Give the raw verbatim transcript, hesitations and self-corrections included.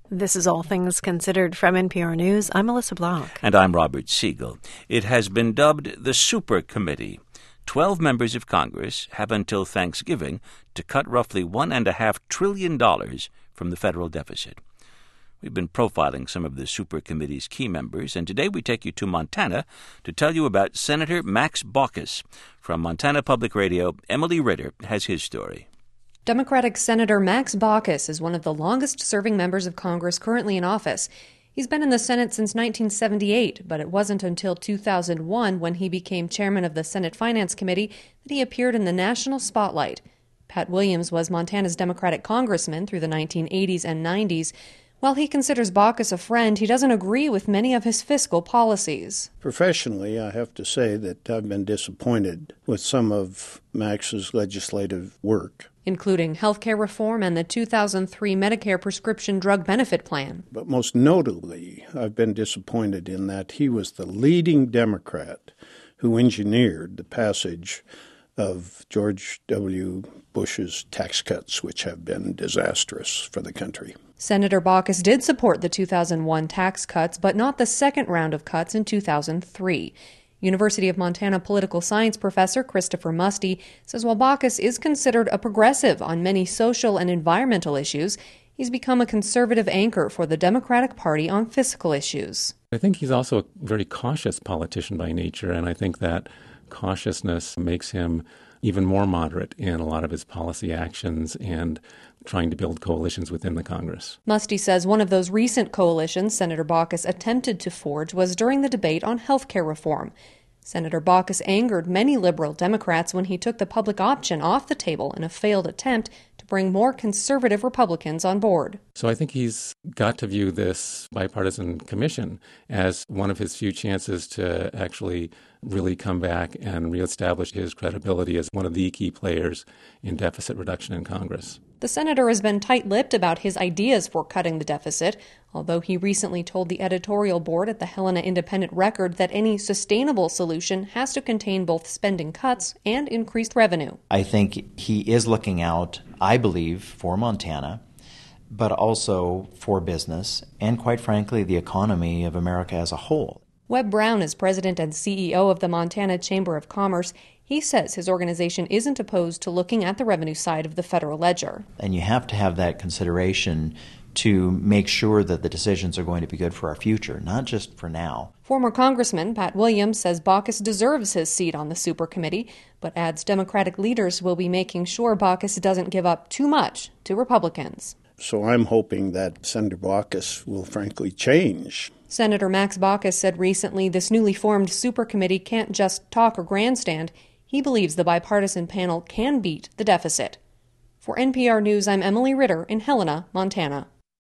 This is All Things Considered from N P R News. I'm Melissa Block. And I'm Robert Siegel. It has been dubbed the Super Committee. Twelve members of Congress have until Thanksgiving to cut roughly one and a half trillion dollars from the federal deficit. We've been profiling some of the Super Committee's key members, and today we take you to Montana to tell you about Senator Max Baucus. From Montana Public Radio, Emily Ritter has his story. Democratic Senator Max Baucus is one of the longest-serving members of Congress currently in office. He's been in the Senate since nineteen seventy-eight, but it wasn't until two thousand one, when he became chairman of the Senate Finance Committee, that he appeared in the national spotlight. Pat Williams was Montana's Democratic congressman through the nineteen eighties and nineties. While he considers Baucus a friend, he doesn't agree with many of his fiscal policies. Professionally, I have to say that I've been disappointed with some of Max's legislative work, including health care reform and the two thousand three Medicare prescription drug benefit plan. But most notably, I've been disappointed in that he was the leading Democrat who engineered the passage of George W. Bush's tax cuts, which have been disastrous for the country. Senator Baucus did support the two thousand one tax cuts, but not the second round of cuts in two thousand three. University of Montana political science professor Christopher Musty says while Baucus is considered a progressive on many social and environmental issues, he's become a conservative anchor for the Democratic Party on fiscal issues. I think he's also a very cautious politician by nature, and I think that cautiousness makes him even more moderate in a lot of his policy actions and trying to build coalitions within the Congress. Musty says one of those recent coalitions Senator Baucus attempted to forge was during the debate on health care reform. Senator Baucus angered many liberal Democrats when he took the public option off the table in a failed attempt to bring more conservative Republicans on board. So I think he's got to view this bipartisan commission as one of his few chances to actually really come back and reestablish his credibility as one of the key players in deficit reduction in Congress. The senator has been tight-lipped about his ideas for cutting the deficit, although he recently told the editorial board at the Helena Independent Record that any sustainable solution has to contain both spending cuts and increased revenue. I think he is looking out, I believe, for Montana, but also for business and, quite frankly, the economy of America as a whole. Webb Brown is president and C E O of the Montana Chamber of Commerce. He says his organization isn't opposed to looking at the revenue side of the federal ledger. And you have to have that consideration to make sure that the decisions are going to be good for our future, not just for now. Former Congressman Pat Williams says Baucus deserves his seat on the Super Committee, but adds Democratic leaders will be making sure Baucus doesn't give up too much to Republicans. So I'm hoping that Senator Baucus will frankly change. Senator Max Baucus said recently this newly formed Super Committee can't just talk or grandstand. He believes the bipartisan panel can beat the deficit. For N P R News, I'm Emily Ritter in Helena, Montana.